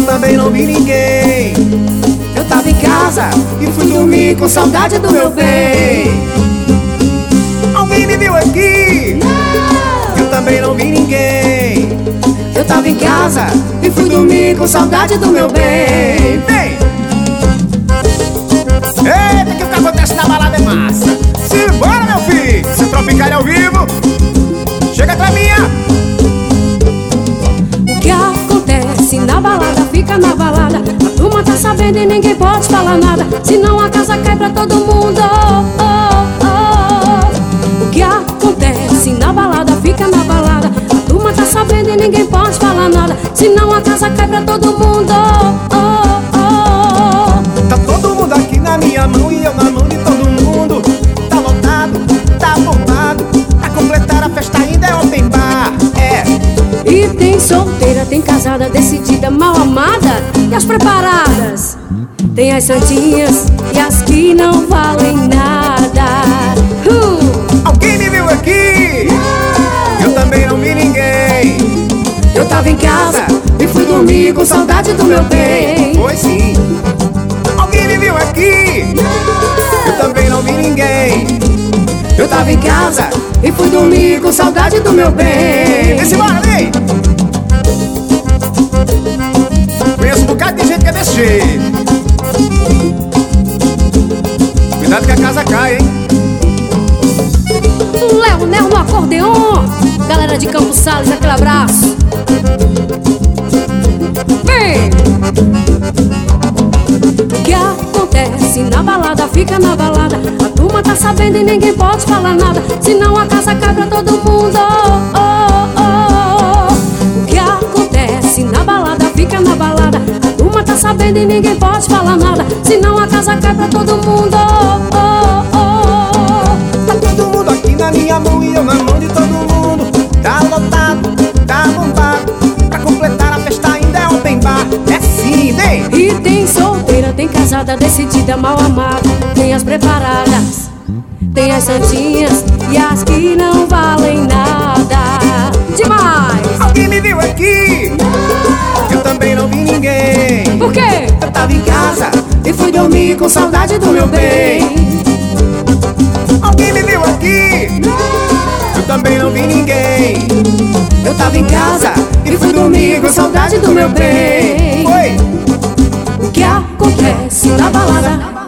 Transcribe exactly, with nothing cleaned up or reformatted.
também não vi ninguém. Eu tava em casa e fui dormir com saudade do meu bem. Alguém me viu aqui? Não. Eu também não vi ninguém. Eu tava em casa e fui dormir com saudade do meu bem. Vem! Eita, que o que acontece na balada é massa. Simbora, meu filho! Se tropicar ao vivo, chega pra minha. O que acontece na balada fica na balada. A turma tá sabendo e ninguém pode falar nada, senão a casa cai pra todo mundo. Oh, oh, oh. O que acontece na balada fica na balada. A turma tá sabendo e ninguém pode falar nada, senão a casa cai pra todo mundo. Oh, oh, oh. Tá todo mundo aqui na minha mão e eu na mão de todo mundo. Tá lotado, tá bombado. Pra completar a festa ainda é open bar. É. E tem solteira, tem casada, decidida, mal amada e as preparadas. Tem as santinhas e as que não valem nada. uh. Alguém me viu aqui? Não. Eu também não vi ninguém. Eu tava em casa e fui dormir com saudade do meu bem. Foi sim. Alguém me viu aqui? Não. Eu também não vi ninguém. Eu tava em casa e fui dormir com saudade do meu bem. Vem embora, vem! Conheço um bocado de gente que é desse jeito. Cuidado que a casa cai, hein? Léo Nel no acordeon. Galera de Campos Sales, aquele abraço. Vem! O que acontece na balada fica na balada. A turma tá sabendo e ninguém pode falar nada, senão a casa cai pra todo mundo. Oh, oh, oh. O que acontece na balada fica na balada. A turma tá sabendo e ninguém pode falar nada, senão a casa cai pra todo mundo. Oh, oh, oh. Tá todo mundo aqui na minha mão e eu na mão de todo mundo. Tá lotado, tá bombado. Pra completar a festa ainda é open bar. É sim, vem! E tem solteira, tem casada, decidida, mal amada. Tem as preparadas, tem as santinhas e as que não valem nada. Demais! Alguém me viu aqui? Não. Eu também não vi ninguém. Por quê? Eu tava em casa e fui dormir com saudade do meu bem. Alguém me viu aqui? Não. Eu também não vi ninguém. Eu tava em casa e fui dormir com saudade do meu bem. Foi! O que acontece na balada